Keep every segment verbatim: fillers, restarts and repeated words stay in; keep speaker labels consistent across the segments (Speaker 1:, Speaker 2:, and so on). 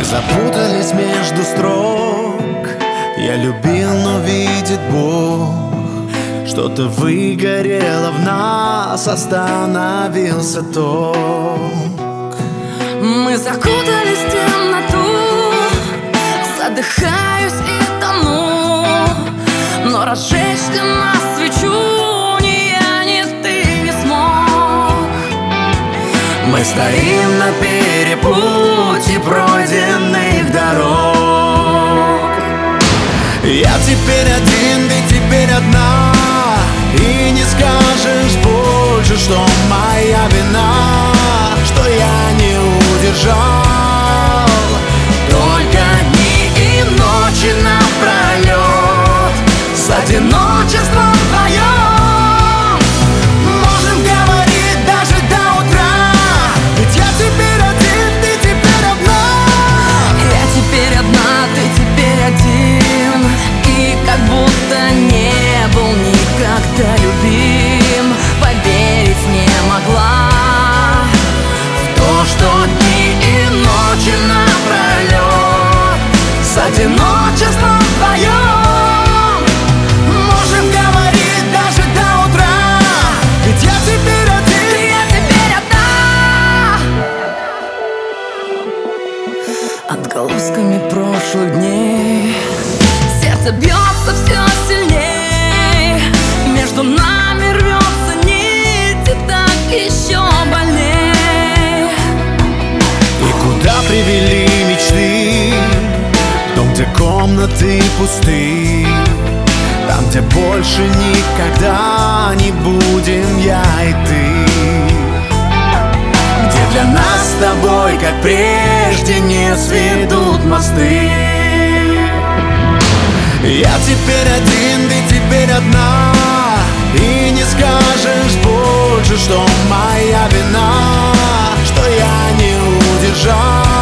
Speaker 1: Мы запутались между строк. Я любил, но видит Бог, что-то выгорело в нас, остановился ток.
Speaker 2: Мы закутались в темноту, задыхаюсь и тону, но разжечь для нас свечу ни я, ни ты не смог.
Speaker 1: Мы стоим на перепутье пройденных дорог. Я теперь один, ты теперь одна, и не скажешь больше, что моя вина, что я не удержал. Только дни и ночи напролет с одиночеством вдвоем можем говорить даже до утра. Ведь я теперь один, ты теперь одна.
Speaker 2: Я теперь одна, ты теперь один, и как будто не был никогда любим. Поверить не могла в то, что дни и ночи напролет с одиночеством вдвоем можем говорить даже до утра. Ведь я теперь один, я теперь одна. Отголосками прошлых дней сердце бьется все сильней, между нами рвется нить, и так еще больней.
Speaker 1: И куда привели мечты? В дом, где комнаты пусты, там, где больше никогда не будем я и ты, где для нас с тобой, как прежде, не сведут мосты. Я теперь один, ты теперь одна, и не скажешь больше, что моя вина, что я не удержал.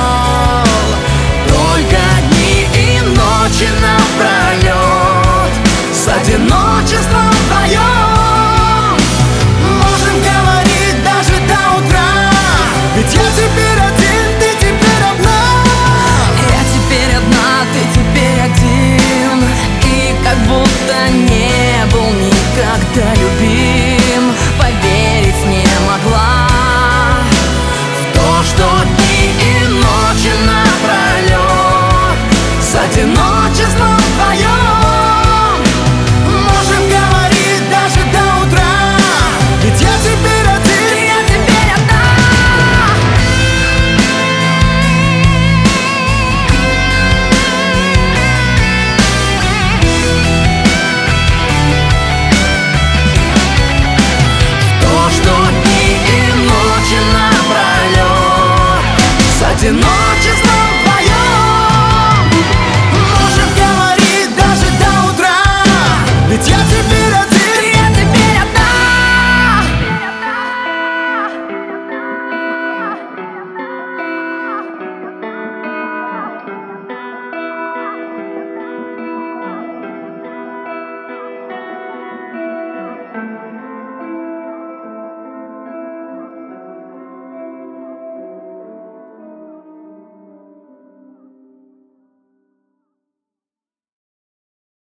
Speaker 1: Только дни и ночи напролет с одиночеством вдвоем можем говорить даже до утра. Ведь я теперь один, ты теперь одна.
Speaker 2: Я теперь одна, ты теперь один, и как будто не был никогда любим. Поверить не могла в то, что дни и ночи напролет с одиночеством вдвоем можем говорить даже до утра. Ведь я теперь один, я теперь одна.
Speaker 1: То, что дни и ночи напролет с одиночеством вдвоем можем говорить даже до утра. Ведь я теперь